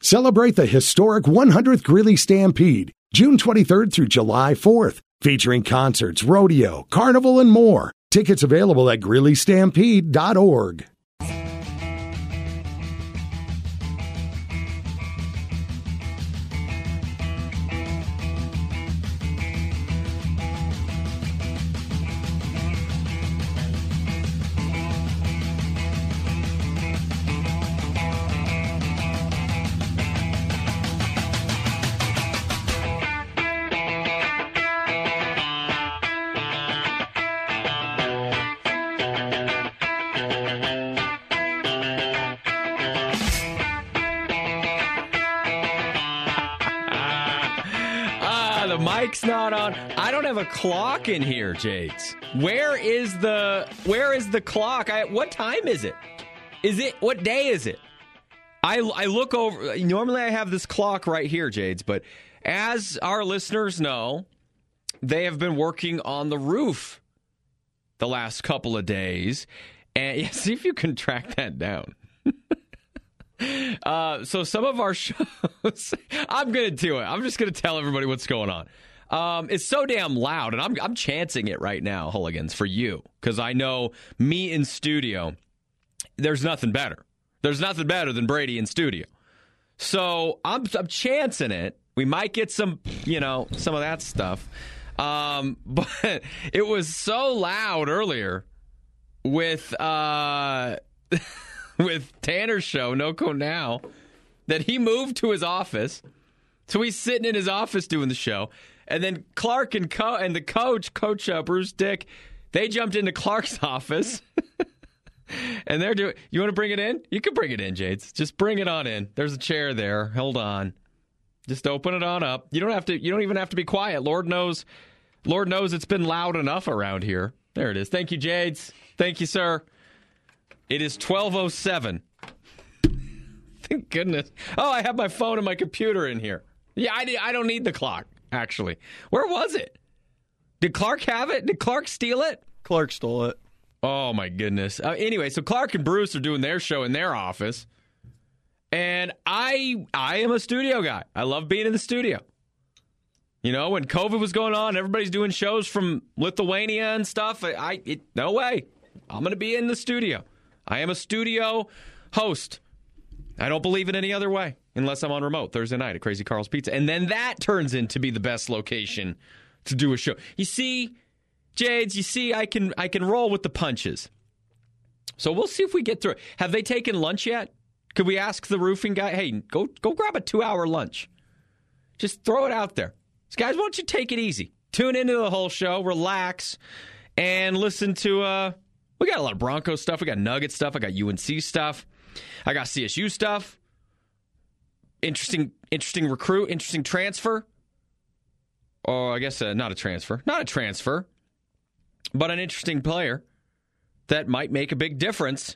Celebrate the historic 100th Greeley Stampede, June 23rd through July 4th, featuring concerts, rodeo, carnival, and more. Tickets available at GreeleyStampede.org. Mike's not on. I don't have a clock in here, Jades. Where is the clock? What time is it? What day is it? I look over. Normally I have this clock right here, Jades, but as our listeners know, they have been working on the roof the last couple of days. And see if you can track that down. So some of our shows, I'm going to do it. I'm just going to tell everybody what's going on. It's so damn loud, and I'm chancing it right now, Hooligans, for you, because I know me in studio, there's nothing better. There's nothing better than Brady in studio. So I'm chancing it. We might get some of that stuff. But it was so loud earlier with with Tanner's show, NoCo Now, that he moved to his office. So he's sitting in his office doing the show. And then Clark and the coach Bruce Dick, they jumped into Clark's office. And they're doing, you want to bring it in? You can bring it in, Jades. Just bring it on in. There's a chair there. Hold on. Just open it on up. You don't even have to be quiet. Lord knows it's been loud enough around here. There it is. Thank you, Jades. Thank you, sir. It is 12:07. Thank goodness. Oh, I have my phone and my computer in here. Yeah, I don't need the clock, actually. Where was it? Did Clark have it? Did Clark steal it? Clark stole it. Oh, my goodness. Anyway, so Clark and Bruce are doing their show in their office. And I am a studio guy. I love being in the studio. You know, when COVID was going on, everybody's doing shows from Lithuania and stuff. No way. I'm going to be in the studio. I am a studio host. I don't believe it any other way, unless I'm on remote Thursday night at Crazy Carl's Pizza. And then that turns into be the best location to do a show. You see, Jades, I can roll with the punches. So we'll see if we get through it. Have they taken lunch yet? Could we ask the roofing guy, hey, go grab a 2-hour lunch. Just throw it out there. So guys, why don't you take it easy? Tune into the whole show, relax, and listen to, we got a lot of Broncos stuff. We got Nugget stuff. I got UNC stuff. I got CSU stuff. Interesting recruit, interesting transfer. Or I guess not a transfer. Not a transfer, but an interesting player that might make a big difference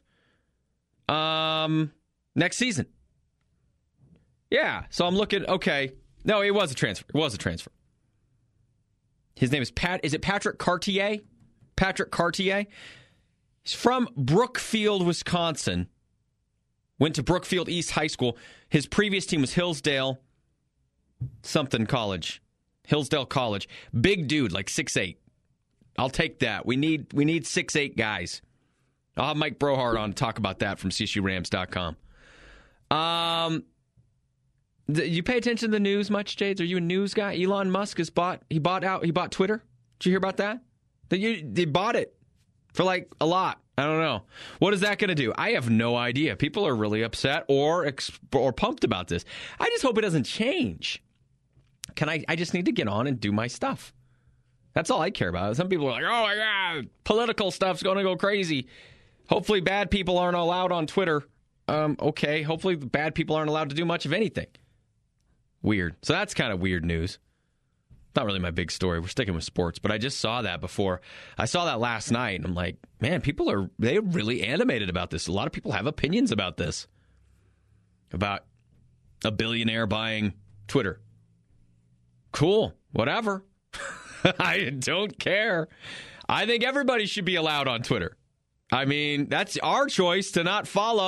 next season. Yeah, so I'm looking, okay. No, it was a transfer. It was a transfer. His name is Patrick Cartier? Patrick Cartier. He's from Brookfield, Wisconsin. Went to Brookfield East High School. His previous team was Hillsdale College. Hillsdale College. Big dude, like 6'8". I'll take that. We need 6'8" guys. I'll have Mike Brohart on to talk about that from CSURams.com. You pay attention to the news much, Jades? Are you a news guy? Elon Musk bought Twitter. Did you hear about that? They bought it for like a lot. I don't know. What is that going to do? I have no idea. People are really upset or pumped about this. I just hope it doesn't change. I just need to get on and do my stuff. That's all I care about. Some people are like, oh my God, political stuff's going to go crazy. Hopefully bad people aren't allowed on Twitter. Okay, hopefully bad people aren't allowed to do much of anything. Weird. So that's kind of weird news. Not really my big story. We're sticking with sports, but I just saw that before. I saw that last night, and I'm like, man, they're really animated about this. A lot of people have opinions about this. About a billionaire buying Twitter. Cool. Whatever. I don't care. I think everybody should be allowed on Twitter. I mean, that's our choice to not follow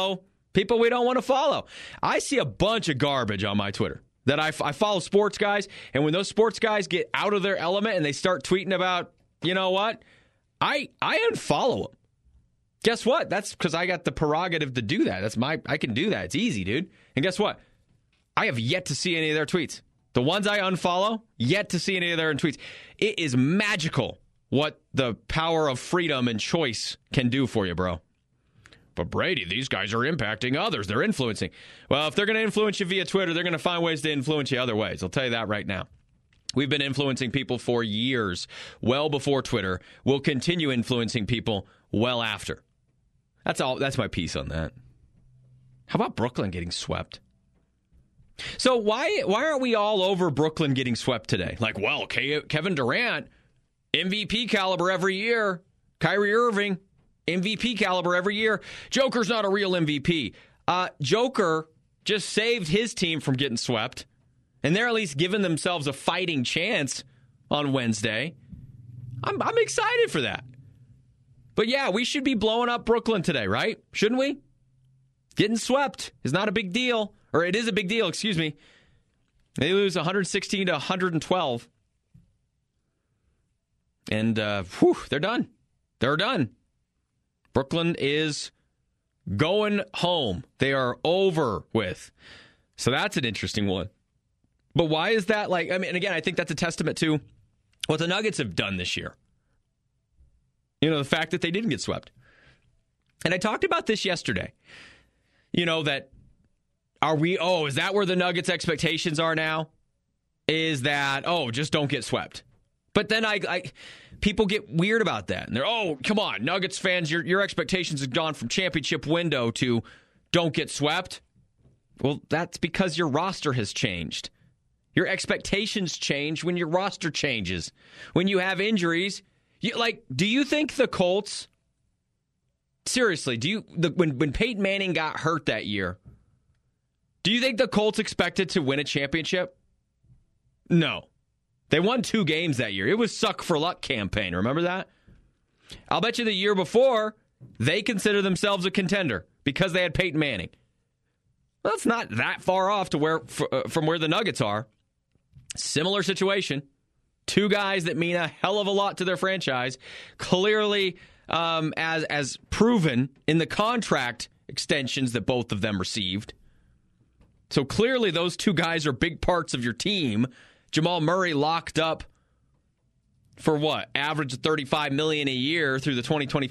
People we don't want to follow. I see a bunch of garbage on my Twitter that I follow sports guys, and when those sports guys get out of their element and they start tweeting about, you know what, I unfollow them. Guess what? That's because I got the prerogative to do that. I can do that. It's easy, dude. And guess what? I have yet to see any of their tweets. The ones I unfollow, yet to see any of their tweets. It is magical what the power of freedom and choice can do for you, bro. But Brady, these guys are impacting others. They're influencing. Well, if they're going to influence you via Twitter, they're going to find ways to influence you other ways. I'll tell you that right now. We've been influencing people for years, well before Twitter. We'll continue influencing people well after. That's all. That's my piece on that. How about Brooklyn getting swept? So why aren't we all over Brooklyn getting swept today? Like, well, Kevin Durant, MVP caliber every year. Kyrie Irving, MVP caliber every year. Joker's not a real MVP. Joker just saved his team from getting swept, and they're at least giving themselves a fighting chance on Wednesday. I'm excited for that. But yeah, we should be blowing up Brooklyn today, right? Shouldn't we? Getting swept is not a big deal. Or it is a big deal, excuse me. They lose 116 to 112. And, they're done. They're done. Brooklyn is going home. They are over with. So that's an interesting one. But why is that like, I mean, again, I think that's a testament to what the Nuggets have done this year. You know, the fact that they didn't get swept. And I talked about this yesterday. You know, that is that where the Nuggets' expectations are now? Is that, just don't get swept. But then people get weird about that. And they're, come on, Nuggets fans, your expectations have gone from championship window to don't get swept. Well, that's because your roster has changed. Your expectations change when your roster changes. When you have injuries, do you think the Colts, seriously, when Peyton Manning got hurt that year, do you think the Colts expected to win a championship? No. They won 2 games that year. It was suck for luck campaign. Remember that? I'll bet you the year before, they consider themselves a contender because they had Peyton Manning. Well, it's not that far off to from where the Nuggets are. Similar situation. 2 guys that mean a hell of a lot to their franchise. Clearly, as proven in the contract extensions that both of them received. So clearly those 2 guys are big parts of your team. Jamal Murray locked up for what? Average of $35 million a year through the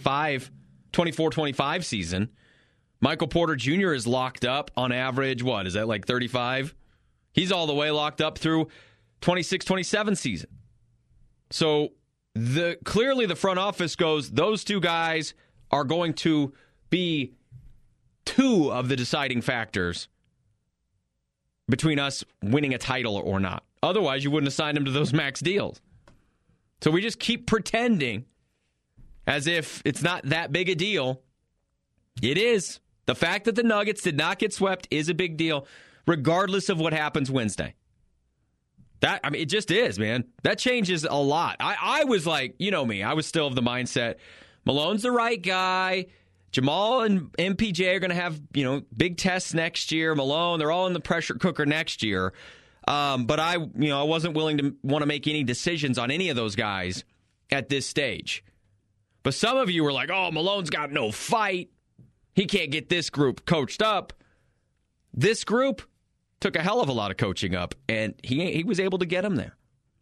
24-25 season. Michael Porter Jr. is locked up on average, what? Is that like 35? He's all the way locked up through 26-27 season. So clearly the front office goes, those 2 guys are going to be 2 of the deciding factors between us winning a title or not. Otherwise, you wouldn't have signed them to those max deals. So we just keep pretending as if it's not that big a deal. It is. The fact that the Nuggets did not get swept is a big deal, regardless of what happens Wednesday. It just is, man. That changes a lot. I was like, you know me, I was still of the mindset, Malone's the right guy. Jamal and MPJ are going to have, big tests next year. Malone, they're all in the pressure cooker next year. But I wasn't willing to want to make any decisions on any of those guys at this stage. But some of you were like, Malone's got no fight. He can't get this group coached up. This group took a hell of a lot of coaching up, and he was able to get them there.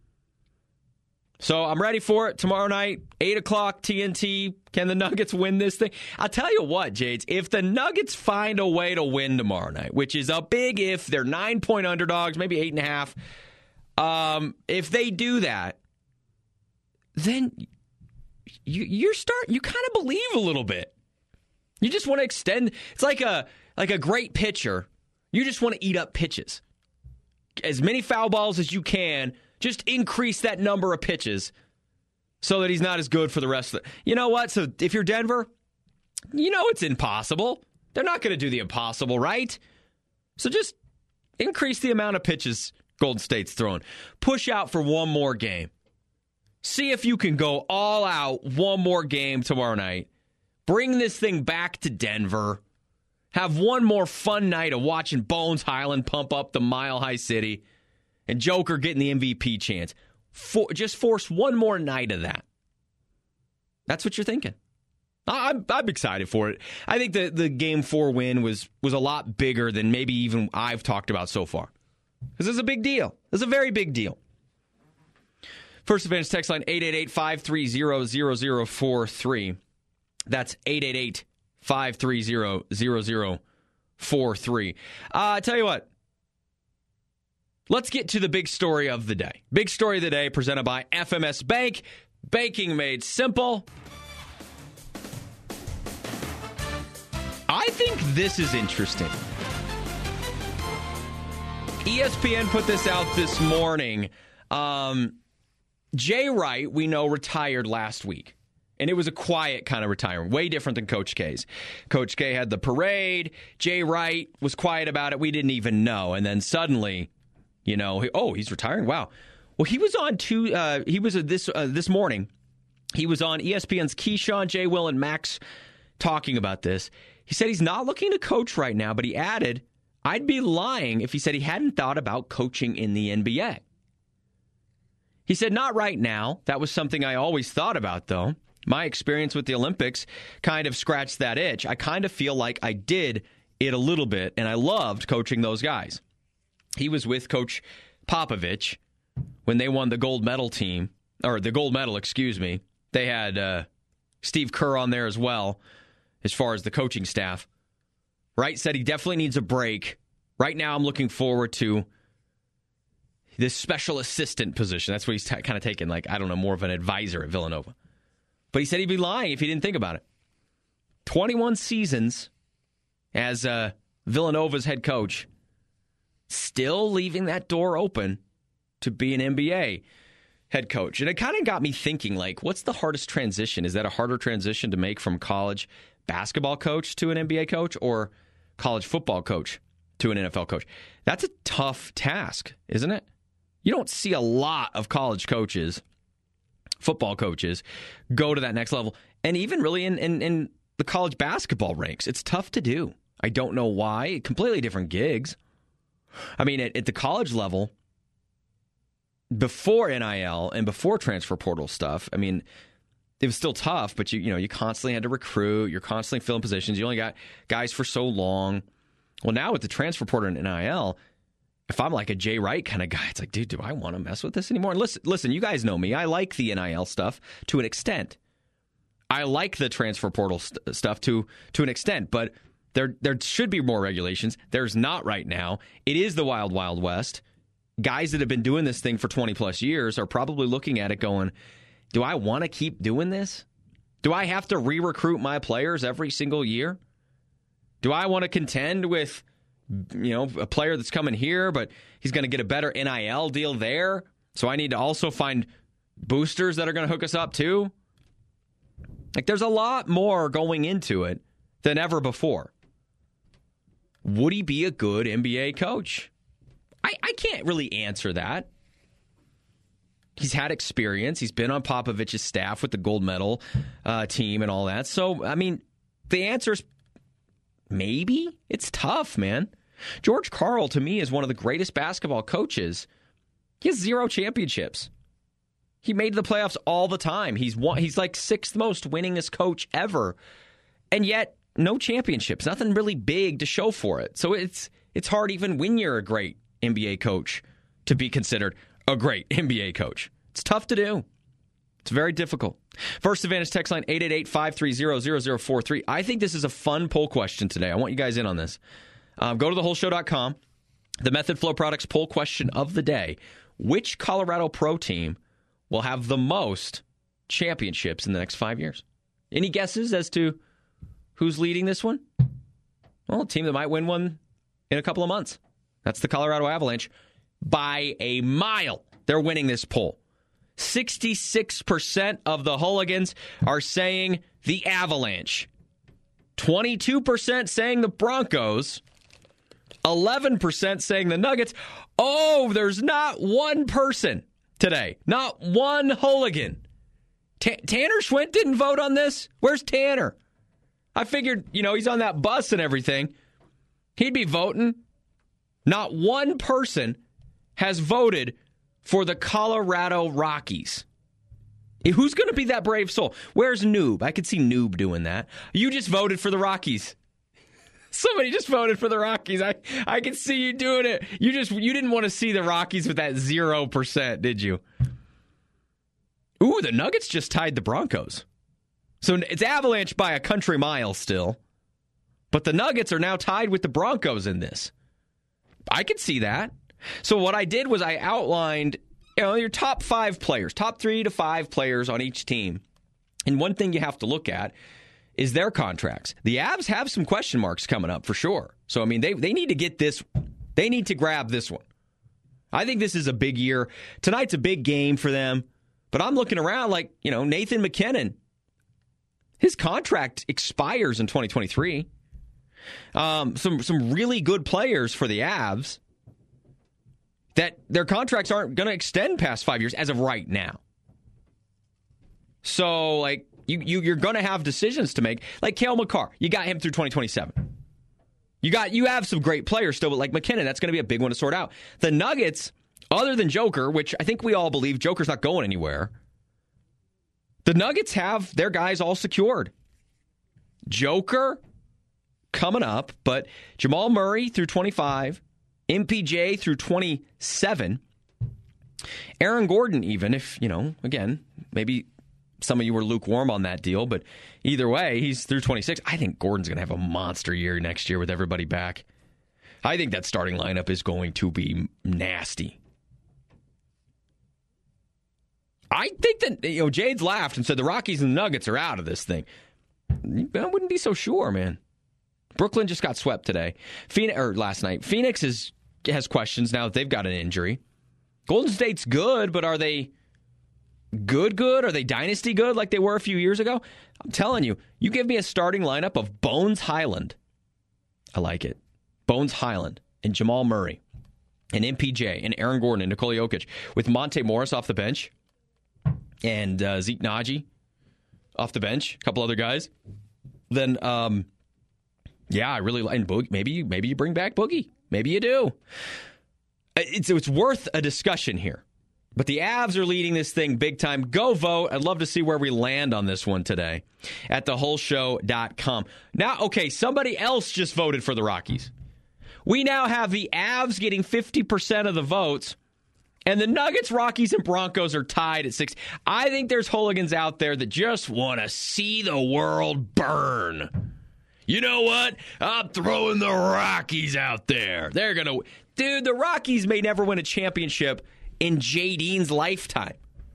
So I'm ready for it tomorrow night, 8 o'clock TNT. Can the Nuggets win this thing? I'll tell you what, Jades, if the Nuggets find a way to win tomorrow night, which is a big if, they're 9-point underdogs, maybe 8.5. If they do that, then you kind of believe a little bit. You just want to extend. It's like a great pitcher. You just want to eat up pitches. As many foul balls as you can. Just increase that number of pitches so that he's not as good for the rest of it. You know what? So if you're Denver, it's impossible. They're not going to do the impossible, right? So just increase the amount of pitches Golden State's throwing. Push out for one more game. See if you can go all out one more game tomorrow night. Bring this thing back to Denver. Have one more fun night of watching Bones Highland pump up the Mile High City and Joker getting the MVP chance. Just force one more night of that. That's what you're thinking. I'm excited for it. I think the Game 4 win was a lot bigger than maybe even I've talked about so far. This is a big deal. This is a very big deal. First Advantage text line 888-530-0043. That's 888-530-0043. I tell you what. Let's get to the big story of the day. Big story of the day presented by FMS Bank. Banking made simple. I think this is interesting. ESPN put this out this morning. Jay Wright, we know, retired last week. And it was a quiet kind of retirement, way different than Coach K's. Coach K had the parade. Jay Wright was quiet about it. We didn't even know. And then suddenly, he's retiring. Wow. Well, he was on this morning. He was on ESPN's Keyshawn, Jay, Will, and Max talking about this. He said he's not looking to coach right now, but he added, I'd be lying if he said he hadn't thought about coaching in the NBA. He said, not right now. That was something I always thought about, though. My experience with the Olympics kind of scratched that itch. I kind of feel like I did it a little bit, and I loved coaching those guys. He was with Coach Popovich when they won the gold medal team, or the gold medal, excuse me. They had Steve Kerr on there as well, as far as the coaching staff. Wright said he definitely needs a break. Right now I'm looking forward to this special assistant position. That's what he's kind of taken, more of an advisor at Villanova. But he said he'd be lying if he didn't think about it. 21 seasons as Villanova's head coach, still leaving that door open to be an NBA head coach. And it kind of got me thinking, what's the hardest transition? Is that a harder transition to make from college basketball coach to an NBA coach or college football coach to an NFL coach? That's a tough task, isn't it? You don't see a lot of college coaches, football coaches, go to that next level. And even really in the college basketball ranks, it's tough to do. I don't know why. Completely different gigs. I mean, at the college level, before NIL and before transfer portal stuff, I mean, it was still tough, but you constantly had to recruit. You're constantly filling positions. You only got guys for so long. Well, now with the transfer portal and NIL, if I'm like a Jay Wright kind of guy, it's like, dude, do I want to mess with this anymore? And listen, you guys know me. I like the NIL stuff to an extent. I like the transfer portal stuff to an extent, but there should be more regulations. There's not right now. It is the wild, wild west. Guys that have been doing this thing for 20 plus years are probably looking at it going, do I want to keep doing this? Do I have to re-recruit my players every single year? Do I want to contend with, a player that's coming here, but he's going to get a better NIL deal there? So I need to also find boosters that are going to hook us up too? There's a lot more going into it than ever before. Would he be a good NBA coach? I can't really answer that. He's had experience. He's been on Popovich's staff with the gold medal team and all that. So, I mean, the answer is maybe. It's tough, man. George Karl, to me, is one of the greatest basketball coaches. He has 0 championships. He made the playoffs all the time. He's like 6th most winningest coach ever. And yet, no championships. Nothing really big to show for it. So it's hard even when you're a great NBA coach to be considered a great NBA coach. It's tough to do. It's very difficult. First Advantage text line 888-530-0043. I think this is a fun poll question today. I want you guys in on this. Go to thewholeshow.com. The Method Flow Products poll question of the day. Which Colorado Pro team will have the most championships in the next 5 years? Any guesses as to who's leading this one? Well, a team that might win one in a couple of months. That's the Colorado Avalanche. By a mile, they're winning this poll. 66% of the hooligans are saying the Avalanche. 22% saying the Broncos. 11% saying the Nuggets. Oh, there's not one person today. Not one hooligan. Tanner Schwint didn't vote on this? Where's Tanner? I figured, he's on that bus and everything. He'd be voting. Not one person has voted for the Colorado Rockies. Who's going to be that brave soul? Where's Noob? I could see Noob doing that. You just voted for the Rockies. Somebody just voted for the Rockies. I can see you doing it. You didn't want to see the Rockies with that 0%, did you? Ooh, the Nuggets just tied the Broncos. So it's Avalanche by a country mile still. But the Nuggets are now tied with the Broncos in this. I could see that. So what I did was I outlined, your top 5 players, top 3 to 5 players on each team. And one thing you have to look at is their contracts. The Avs have some question marks coming up for sure. So, I mean, they need to get this. They need to grab this one. I think this is a big year. Tonight's a big game for them. But I'm looking around like, Nathan McKinnon. His contract expires in 2023. Some really good players for the Avs that their contracts aren't going to extend past 5 years as of right now. So, like, you're going to have decisions to make. Like Cale Makar, you got him through 2027. You have some great players still, but like McKinnon, that's going to be a big one to sort out. The Nuggets, other than Joker, which I think we all believe Joker's not going anywhere, the Nuggets have their guys all secured. Joker coming up, but Jamal Murray through 25, MPJ through 27, Aaron Gordon even, if, again, maybe some of you were lukewarm on that deal, but either way, he's through 26. I think Gordon's going to have a monster year next year with everybody back. I think that starting lineup is going to be nasty. I think that, Jade's laughed and said the Rockies and the Nuggets are out of this thing. I wouldn't be so sure, man. Brooklyn just got swept today. Last night. Phoenix has questions now that they've got an injury. Golden State's good, but are they good? Are they dynasty good like they were a few years ago? I'm telling you, you give me a starting lineup of Bones Highland. I like it. Bones Highland and Jamal Murray and MPJ and Aaron Gordon and Nikola Jokic with Monte Morris off the bench and Zeke Naji off the bench, a couple other guys. Then, I really like Boogie. Maybe you bring back Boogie. Maybe you do. It's worth a discussion here. But the Avs are leading this thing big time. Go vote. I'd love to see where we land on this one today at thewholeshow.com. Now, okay, somebody else just voted for the Rockies. We now have the Avs getting 50% of the votes, and the Nuggets, Rockies, and Broncos are tied at 6. I think there's hooligans out there that just want to see the world burn. You know what? I'm throwing the Rockies out there. They're going to... Dude, the Rockies may never win a championship in Jay Dean's lifetime.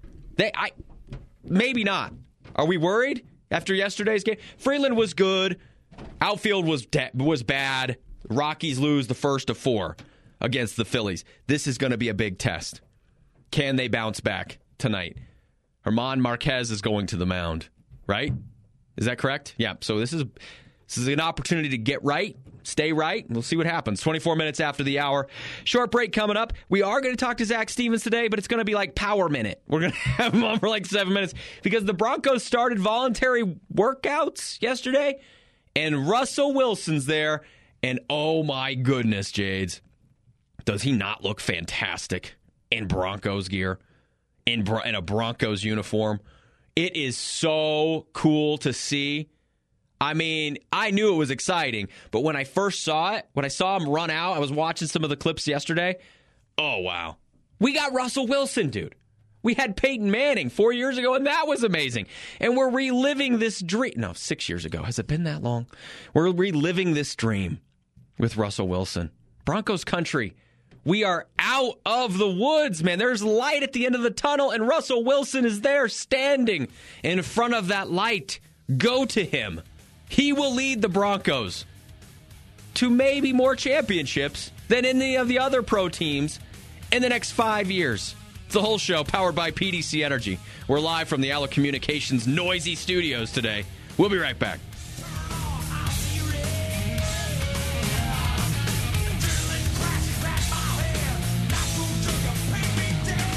Maybe not. Are we worried after yesterday's game? Freeland was good. Outfield was bad. Rockies lose the first of 4 against the Phillies. This is going to be a big test. Can they bounce back tonight? Germán Marquez is going to the mound, right? Is that correct? Yeah, so this is an opportunity to get right, stay right. We'll see what happens. 24 minutes after the hour. Short break coming up. We are going to talk to Zach Stevens today, but it's going to be like Power Minute. We're going to have him on for like 7 minutes because the Broncos started voluntary workouts yesterday, and Russell Wilson's there. And oh my goodness, Jades, does he not look fantastic in Broncos gear, in a Broncos uniform? It is so cool to see. I mean, I knew it was exciting, but when I first saw it, when I saw him run out, I was watching some of the clips yesterday. Oh, wow. We got Russell Wilson, dude. We had Peyton Manning 4 years ago, and that was amazing. And we're reliving this dream. No, 6 years ago. Has it been that long? We're reliving this dream with Russell Wilson. Broncos country. We are out of the woods, man. There's light at the end of the tunnel, and Russell Wilson is there standing in front of that light. Go to him. He will lead the Broncos to maybe more championships than any of the other pro teams in the next 5 years. It's the Whole Show, powered by PDC Energy. We're live from the Allo Communications noisy studios today. We'll be right back.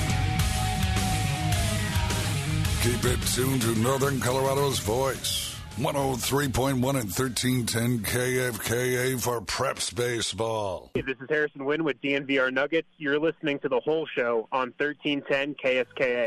Keep it tuned to Northern Colorado's voice. 103.1 and 1310 KFKA for Preps Baseball. Hey, this is Harrison Wynn with DNVR Nuggets. You're listening to The Whole Show on 1310 KFKA.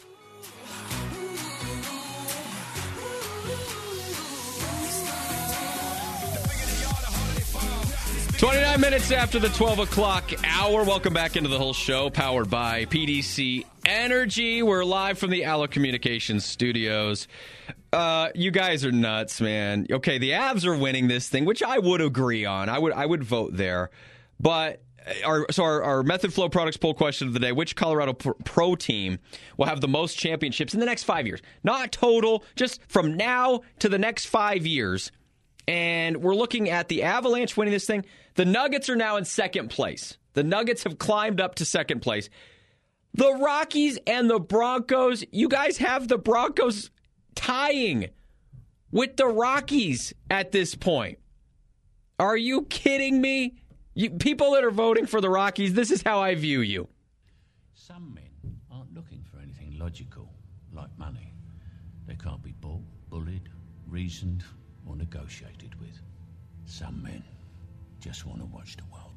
29 minutes after the 12 o'clock hour. Welcome back into The Whole Show, powered by PDC Energy. We're live from the Allo Communications studios. You guys are nuts, man. Okay, the Avs are winning this thing, which I would agree on. I would vote there. But our Method Flow Products poll question of the day: which Colorado Pro team will have the most championships in the next 5 years? Not total, just from now to the next 5 years. And we're looking at the Avalanche winning this thing. The Nuggets are now in second place. The Nuggets have climbed up to second place. The Rockies and the Broncos, you guys have the Broncos tying with the Rockies at this point. Are you kidding me? People that are voting for the Rockies, this is how I view you. Some men aren't looking for anything logical, like money. They can't be bought, bullied, reasoned, or negotiated with. Some men just want to watch the world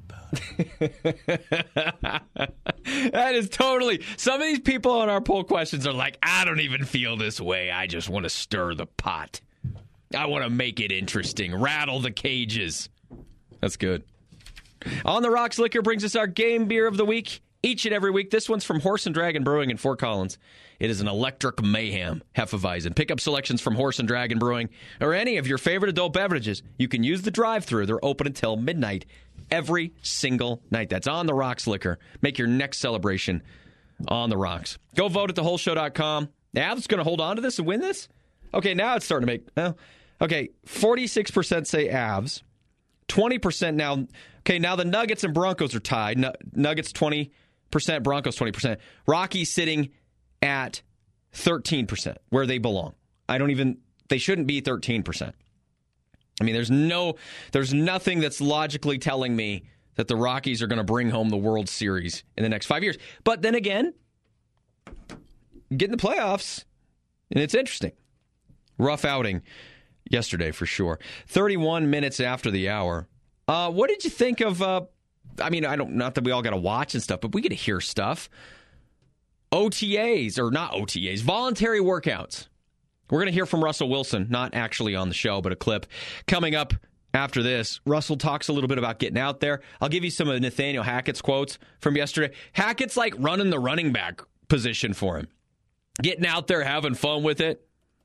burn. That is totally... Some of these people on our poll questions are like, I don't even feel this way. I just want to stir the pot. I want to make it interesting. Rattle the cages. That's good. On the Rocks Liquor brings us our game beer of the week. Each and every week, this one's from Horse and Dragon Brewing in Fort Collins. It is an electric mayhem, Hefeweizen. Pick up selections from Horse and Dragon Brewing or any of your favorite adult beverages. You can use the drive-thru. They're open until midnight every single night. That's On the Rocks Liquor. Make your next celebration on the rocks. Go vote at thewholeshow.com. Avs going to hold on to this and win this? Okay, now it's starting to make... Well, okay, 46% say Avs. 20% now... Okay, now the Nuggets and Broncos are tied. Nuggets 20%, Broncos 20%. Rockies sitting at 13%, where they belong. They shouldn't be 13%. I mean, there's nothing that's logically telling me that the Rockies are going to bring home the World Series in the next 5 years. But then again, get in the playoffs, and it's interesting. Rough outing yesterday, for sure. 31 minutes after the hour. What did you think of, not that we all got to watch and stuff, but we get to hear stuff. OTAs, or not OTAs, voluntary workouts. We're going to hear from Russell Wilson, not actually on the show, but a clip coming up after this. Russell talks a little bit about getting out there. I'll give you some of Nathaniel Hackett's quotes from yesterday. Hackett's like running the running back position for him. Getting out there, having fun with it.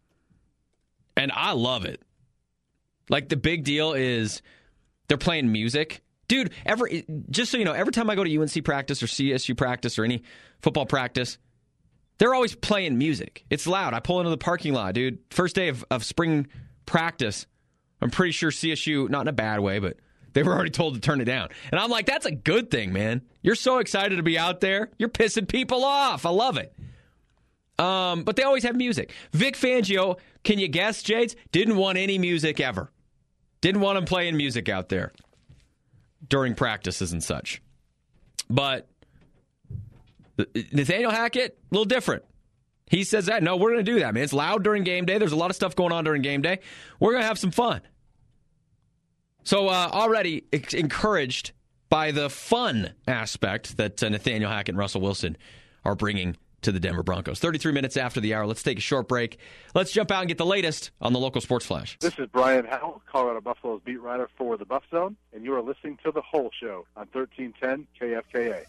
And I love it. Like, the big deal is they're playing music. Dude, just so you know, every time I go to UNC practice or CSU practice or any football practice, they're always playing music. It's loud. I pull into the parking lot, dude. First day of spring practice, I'm pretty sure CSU, not in a bad way, but they were already told to turn it down. And I'm like, that's a good thing, man. You're so excited to be out there. You're pissing people off. I love it. But they always have music. Vic Fangio, can you guess, Jades? Didn't want any music ever. Didn't want him playing music out there during practices and such. But Nathaniel Hackett, a little different. He says that, no, we're going to do that, man. It's loud during game day. There's a lot of stuff going on during game day. We're going to have some fun. So already encouraged by the fun aspect that Nathaniel Hackett and Russell Wilson are bringing to the Denver Broncos. 33 minutes after the hour. Let's take a short break. Let's jump out and get the latest on the local sports flash. This is Brian Howell, Colorado Buffalo's beat writer for the Buff Zone, and you are listening to The Whole Show on 1310 KFKA.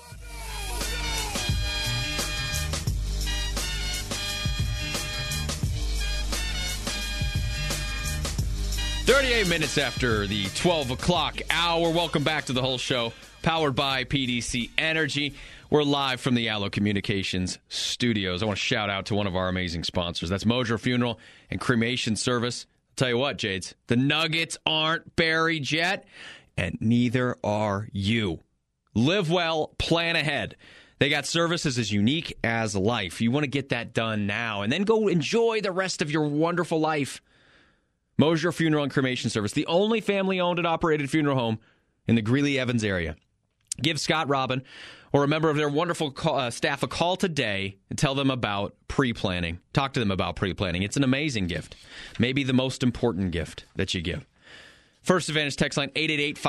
Minutes after the 12 o'clock hour. Welcome back to The Whole Show, powered by PDC Energy. We're live from the Allo Communications studios. I want to shout out to one of our amazing sponsors. That's Mosier Funeral and Cremation Service. I'll tell you what, Jades, the Nuggets aren't buried yet, and neither are you. Live well, plan ahead. They got services as unique as life. You want to get that done now, and then go enjoy the rest of your wonderful life. Mosier Funeral and Cremation Service, the only family-owned and operated funeral home in the Greeley-Evans area. Give Scott Robin or a member of their wonderful staff a call today and tell them about pre-planning. Talk to them about pre-planning. It's an amazing gift. Maybe the most important gift that you give. First Advantage text line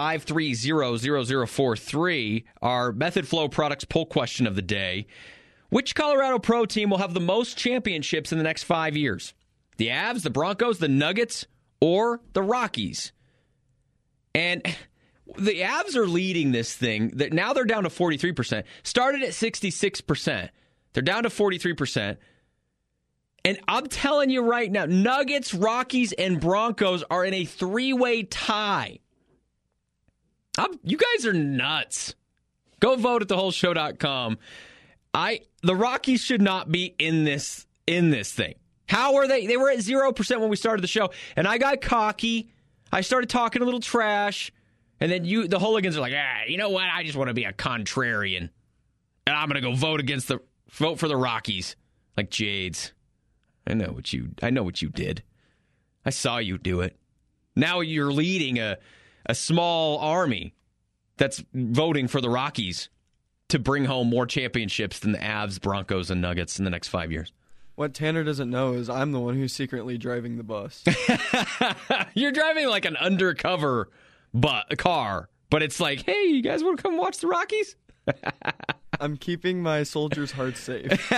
888-530-0043. Our Method Flow Products poll question of the day. Which Colorado Pro team will have the most championships in the next 5 years? The Avs, the Broncos, the Nuggets, or the Rockies? And the Avs are leading this thing. Now they're down to 43%. Started at 66%. They're down to 43%. And I'm telling you right now, Nuggets, Rockies, and Broncos are in a three-way tie. You guys are nuts. Go vote at thewholeshow.com. The Rockies should not be in this thing. How are they? They were at 0% when we started the show, and I got cocky. I started talking a little trash. And then the hooligans are like, you know what? I just want to be a contrarian. And I'm going to go vote for the Rockies. Like Jades. I know what you did. I saw you do it. Now you're leading a small army that's voting for the Rockies to bring home more championships than the Avs, Broncos, and Nuggets in the next 5 years. What Tanner doesn't know is I'm the one who's secretly driving the bus. You're driving like an undercover car, but it's like, hey, you guys want to come watch the Rockies? I'm keeping my soldiers' hearts safe.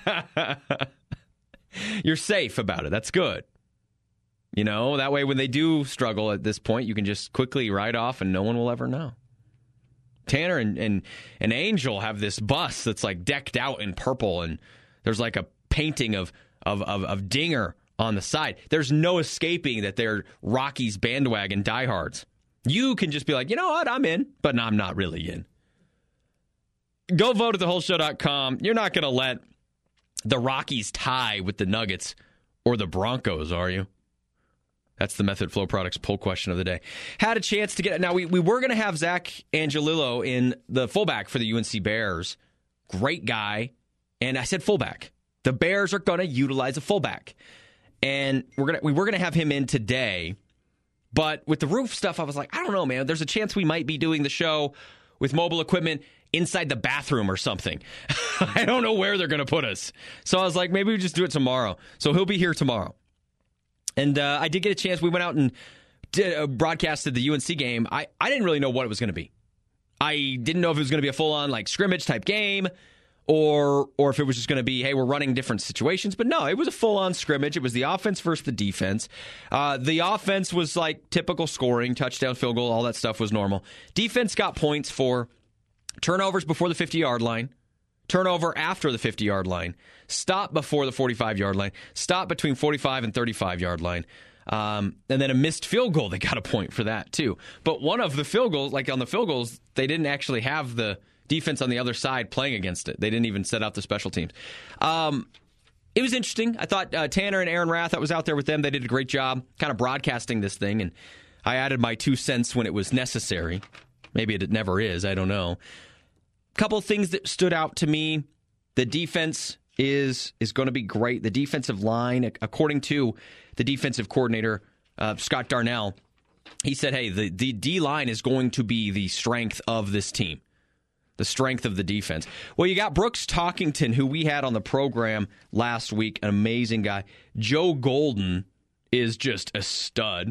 You're safe about it. That's good. You know, that way when they do struggle at this point, you can just quickly ride off and no one will ever know. Tanner and Angel have this bus that's like decked out in purple, and there's like a painting of Dinger on the side. There's no escaping that they're Rockies bandwagon diehards. You can just be like, you know what, I'm in, but no, I'm not really in. Go vote at thewholeshow.com. You're not going to let the Rockies tie with the Nuggets or the Broncos, are you? That's the Method Flow Products poll question of the day. Had a chance to get it. Now, we were going to have Zach Angelillo in the fullback for the UNC Bears. Great guy. And I said fullback. The Bears are going to utilize a fullback. And we were going to have him in today. But with the roof stuff, I was like, I don't know, man. There's a chance we might be doing the show with mobile equipment inside the bathroom or something. I don't know where they're going to put us. So I was like, maybe we just do it tomorrow. So he'll be here tomorrow. And I did get a chance. We went out and broadcasted the UNC game. I didn't really know what it was going to be. I didn't know if it was going to be a full-on like scrimmage type game or if it was just going to be, hey, we're running different situations. But no, it was a full-on scrimmage. It was the offense versus the defense. The offense was like typical scoring, touchdown, field goal, all that stuff was normal. Defense got points for turnovers before the 50-yard line, turnover after the 50-yard line, stop before the 45-yard line, stop between 45 and 35-yard line, and then a missed field goal. They got a point for that, too. But one of the field goals, like on the field goals, they didn't actually have the defense on the other side playing against it. They didn't even set out the special teams. It was interesting. I thought Tanner and Aaron Rath, I was out there with them. They did a great job kind of broadcasting this thing, and I added my 2 cents when it was necessary. Maybe it never is. I don't know. Couple things that stood out to me. The defense is going to be great. The defensive line, according to the defensive coordinator, Scott Darnell, he said, hey, the D-line is going to be the strength of this team, the strength of the defense. Well, you got Brooks Talkington, who we had on the program last week, an amazing guy. Joe Golden is just a stud,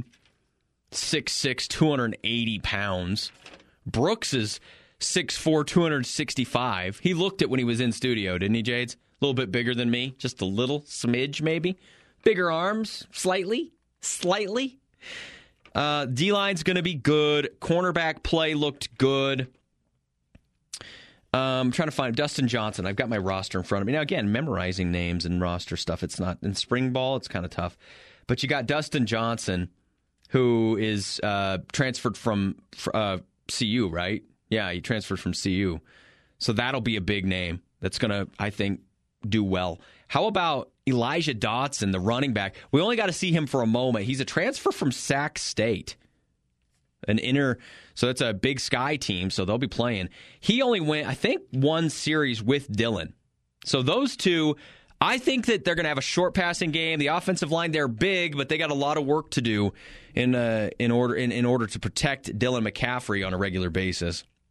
6'6", 280 pounds. Brooks is 6'4", 265. He looked it when he was in studio, didn't he, Jades? A little bit bigger than me. Just a little smidge, maybe. Bigger arms, slightly. D-line's going to be good. Cornerback play looked good. I'm trying to find Dustin Johnson. I've got my roster in front of me. Now, again, memorizing names and roster stuff, it's not. In spring ball, it's kind of tough. But you got Dustin Johnson, who is transferred from CU, right? Yeah, he transferred from CU. So that'll be a big name that's going to, I think, do well. How about Elijah Dotson, the running back? We only got to see him for a moment. He's a transfer from Sac State. So it's a Big Sky team, so they'll be playing. He only went, I think, 1 series with Dylan. So those two, I think that they're going to have a short passing game. The offensive line, they're big, but they got a lot of work to do in order to protect Dylan McCaffrey on a regular basis.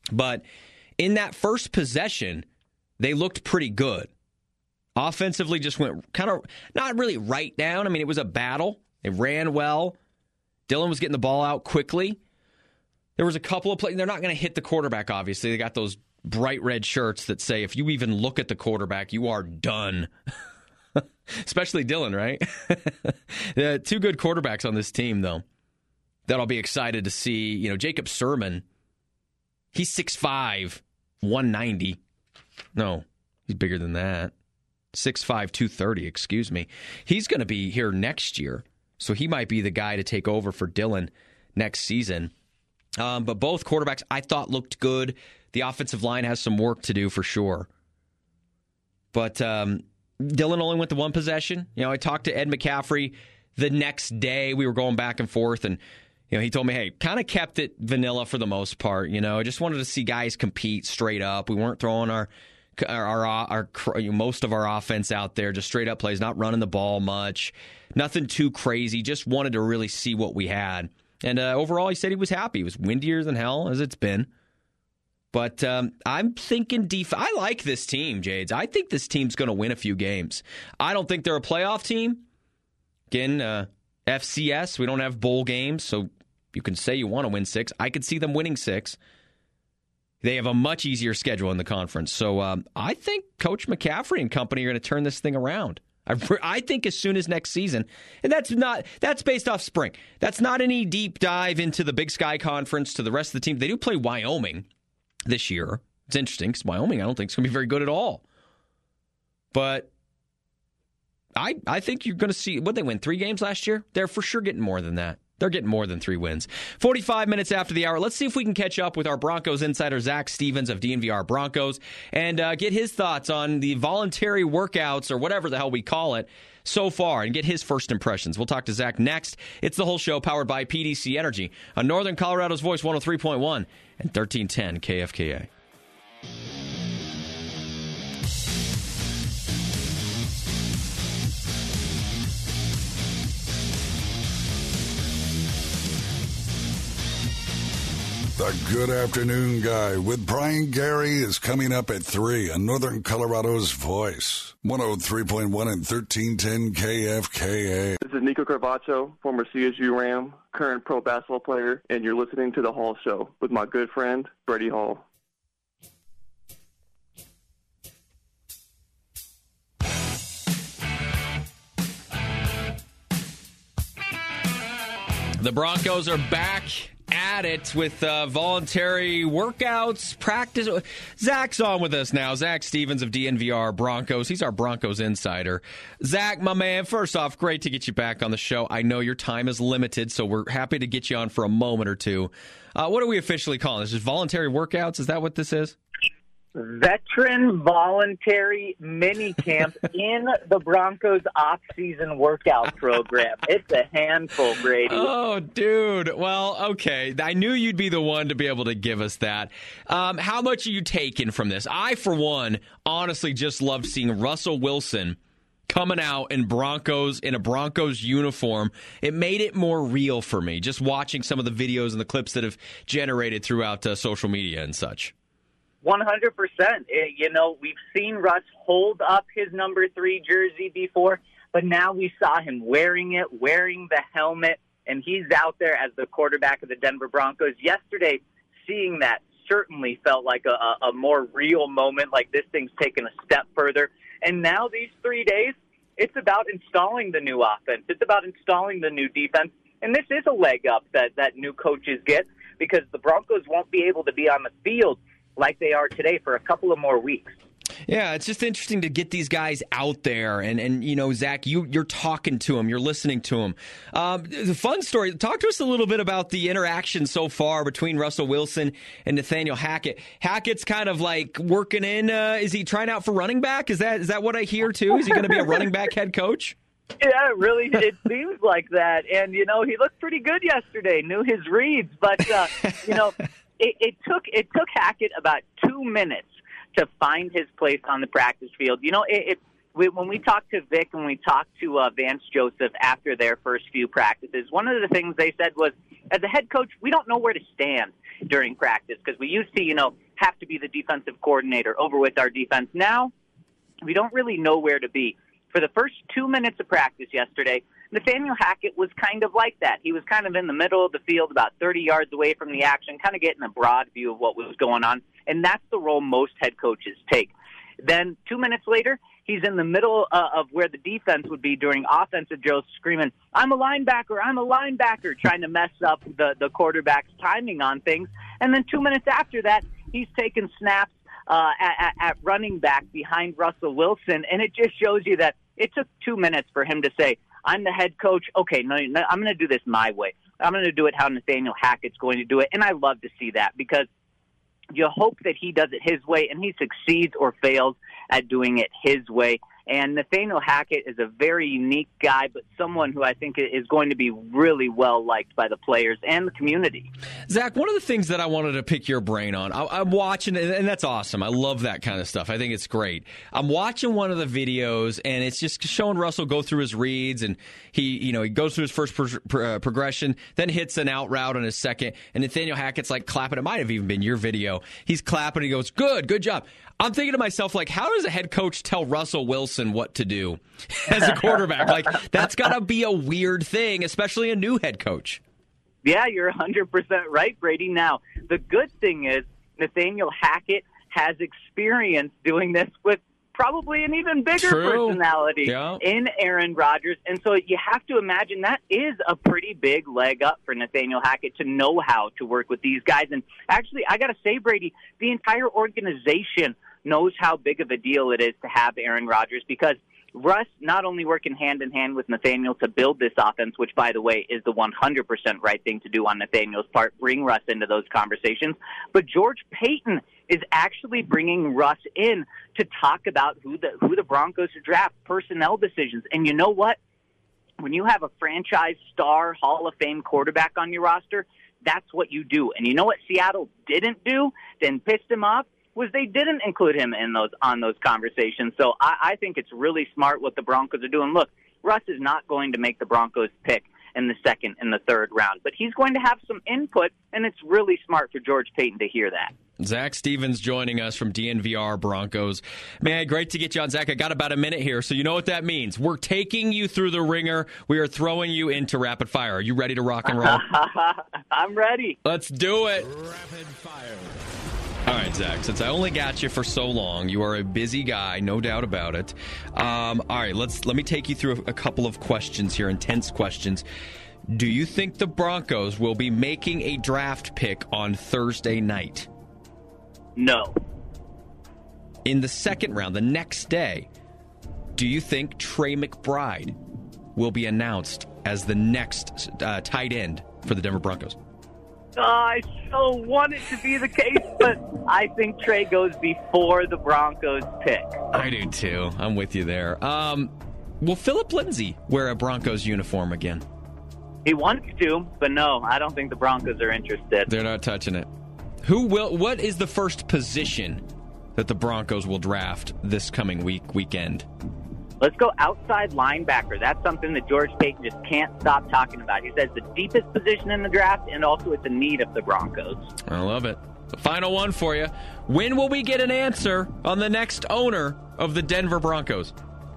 But in that first possession, they looked pretty good. Offensively just went kind of not really right down. I mean, it was a battle. They ran well. Dillon was getting the ball out quickly. There was a couple of plays. They're not going to hit the quarterback, obviously. They got those bright red shirts that say if you even look at the quarterback, you are done. Especially Dillon, right? Two good quarterbacks on this team, though, that I'll be excited to see. You know, Jacob Sermon, he's 6'5", 190. No, he's bigger than that. 6'5", 230, excuse me. He's going to be here next year, so he might be the guy to take over for Dillon next season. But both quarterbacks, I thought, looked good. The offensive line has some work to do for sure. But Dillon only went to one possession. You know, I talked to Ed McCaffrey the next day. We were going back and forth, and you know, he told me, hey, kind of kept it vanilla for the most part. You know, I just wanted to see guys compete straight up. We weren't throwing our most of our offense out there, just straight up plays, not running the ball much, nothing too crazy. Just wanted to really see what we had. And overall, he said he was happy. It was windier than hell, as it's been. But I'm thinking I like this team, Jades. I think this team's going to win a few games. I don't think they're a playoff team. Again, FCS, we don't have bowl games, so you can say you want to win 6. I could see them winning 6. They have a much easier schedule in the conference. So I think Coach McCaffrey and company are going to turn this thing around. I think as soon as next season, and that's based off spring. That's not any deep dive into the Big Sky Conference to the rest of the team. They do play Wyoming this year. It's interesting because Wyoming I don't think is going to be very good at all. But I think you're going to see, what they win, 3 games last year? They're for sure getting more than that. They're getting more than 3 wins. 45 minutes after the hour. Let's see if we can catch up with our Broncos insider, Zach Stevens of DNVR Broncos, and get his thoughts on the voluntary workouts, or whatever the hell we call it, so far, and get his first impressions. We'll talk to Zach next. It's the Whole Show, powered by PDC Energy on Northern Colorado's Voice 103.1 and 1310 KFKA. The Good Afternoon Guy with Brian Gary is coming up at 3 on Northern Colorado's Voice, 103.1 and 1310 KFKA. This is Nico Carvacho, former CSU Ram, current pro basketball player, and you're listening to The Hall Show with my good friend, Freddie Hall. The Broncos are back at it with voluntary workouts, practice. Zach's on with us now. Zach Stevens of DNVR Broncos. He's our Broncos insider. Zach, my man, first off, great to get you back on the show. I know your time is limited, so we're happy to get you on for a moment or two. What are we officially calling this? Is voluntary workouts? Is that what this is? Veteran voluntary mini camp in the Broncos off-season workout program. It's a handful, Brady. Oh, dude. Well, okay. I knew you'd be the one to be able to give us that. How much are you taking from this? I, for one, honestly just loved seeing Russell Wilson coming out in a Broncos uniform. It made it more real for me, just watching some of the videos and the clips that have generated throughout social media and such. 100%. You know, we've seen Russ hold up his number 3 jersey before, but now we saw him wearing the helmet, and he's out there as the quarterback of the Denver Broncos. Yesterday, seeing that certainly felt like a more real moment, like this thing's taken a step further. And now these 3 days, it's about installing the new offense. It's about installing the new defense. And this is a leg up that new coaches get, because the Broncos won't be able to be on the field like they are today for a couple of more weeks. Yeah, it's just interesting to get these guys out there. And you know, Zach, you're talking to them. You're listening to them. The fun story, talk to us a little bit about the interaction so far between Russell Wilson and Nathaniel Hackett. Hackett's kind of like working in, is he trying out for running back? Is that what I hear, too? Is he going to be a running back head coach? Yeah, really, it seems like that. And, you know, he looked pretty good yesterday, knew his reads. But, you know, it took Hackett about 2 minutes to find his place on the practice field. You know, when we talked to Vic and we talked to Vance Joseph after their first few practices, one of the things they said was as a head coach, we don't know where to stand during practice because we used to, have to be the defensive coordinator over with our defense. Now, we don't really know where to be. For the first 2 minutes of practice yesterday, Nathaniel Hackett was kind of like that. He was kind of in the middle of the field, about 30 yards away from the action, kind of getting a broad view of what was going on. And that's the role most head coaches take. Then 2 minutes later, he's in the middle of where the defense would be during offensive drills, screaming, I'm a linebacker, trying to mess up the quarterback's timing on things. And then 2 minutes after that, he's taking snaps at running back behind Russell Wilson. And it just shows you that it took 2 minutes for him to say, I'm the head coach. Okay, no, I'm going to do this my way. I'm going to do it how Nathaniel Hackett's going to do it. And I love to see that because you hope that he does it his way and he succeeds or fails at doing it his way. And Nathaniel Hackett is a very unique guy, but someone who I think is going to be really well liked by the players and the community. Zach, one of the things that I wanted to pick your brain on, I'm watching, and that's awesome. I love that kind of stuff. I think it's great. I'm watching one of the videos, and it's just showing Russell go through his reads, and he goes through his first progression, then hits an out route on his second, and Nathaniel Hackett's like clapping. It might have even been your video. He's clapping, and he goes, good job. I'm thinking to myself, like, how does a head coach tell Russell Wilson what to do as a quarterback? Like, that's got to be a weird thing, especially a new head coach. Yeah, you're 100% right, Brady. Now, the good thing is Nathaniel Hackett has experience doing this with probably an even bigger personality in Aaron Rodgers. And so you have to imagine that is a pretty big leg up for Nathaniel Hackett to know how to work with these guys. And actually, I got to say, Brady, the entire organization knows how big of a deal it is to have Aaron Rodgers because Russ not only working hand in hand with Nathaniel to build this offense, which, by the way, is the 100% right thing to do on Nathaniel's part, bring Russ into those conversations, but George Paton is actually bringing Russ in to talk about who the Broncos should draft, personnel decisions. And you know what? When you have a franchise star Hall of Fame quarterback on your roster, that's what you do. And you know what Seattle didn't do, then pissed him off? Was they didn't include him in on those conversations. So I think it's really smart what the Broncos are doing. Look, Russ is not going to make the Broncos pick in the second and the third round, but he's going to have some input, and it's really smart for George Paton to hear that. Zach Stevens joining us from DNVR Broncos. Man, great to get you on, Zach. I got about a minute here, so you know what that means. We're taking you through the ringer. We are throwing you into rapid fire. Are you ready to rock and roll? I'm ready. Let's do it. Rapid fire. All right, Zach, since I only got you for so long, you are a busy guy, no doubt about it. All right, let me take you through a couple of questions here, intense questions. Do you think the Broncos will be making a draft pick on Thursday night? No. In the second round, the next day, do you think Trey McBride will be announced as the next tight end for the Denver Broncos? I so want it to be the case, but I think Trey goes before the Broncos pick. I do too. I'm with you there. Will Philip Lindsay wear a Broncos uniform again? He wants to, but no, I don't think the Broncos are interested. They're not touching it. What is the first position that the Broncos will draft this coming weekend? Let's go outside linebacker. That's something that George Paton just can't stop talking about. He says the deepest position in the draft, and also it's a need of the Broncos. I love it. The final one for you. When will we get an answer on the next owner of the Denver Broncos?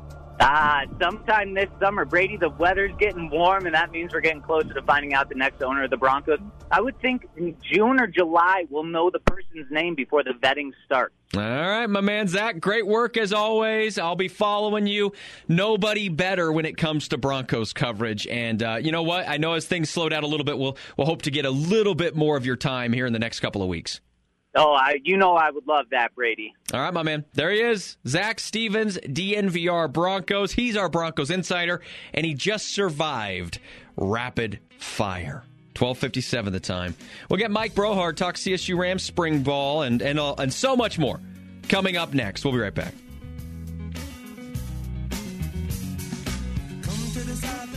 Sometime this summer. Brady, the weather's getting warm, and that means we're getting closer to finding out the next owner of the Broncos. I would think in June or July we'll know the person's name before the vetting starts. All right, my man, Zach, great work as always. I'll be following you. Nobody better when it comes to Broncos coverage. And you know what? I know as things slow down a little bit, we'll hope to get a little bit more of your time here in the next couple of weeks. Oh, I would love that, Brady. All right, my man. There he is. Zach Stevens, DNVR Broncos. He's our Broncos insider, and he just survived rapid fire. 12:57 the time. We'll get Mike Brohard, talk CSU Rams spring ball, and so much more coming up next. We'll be right back. Come to the side.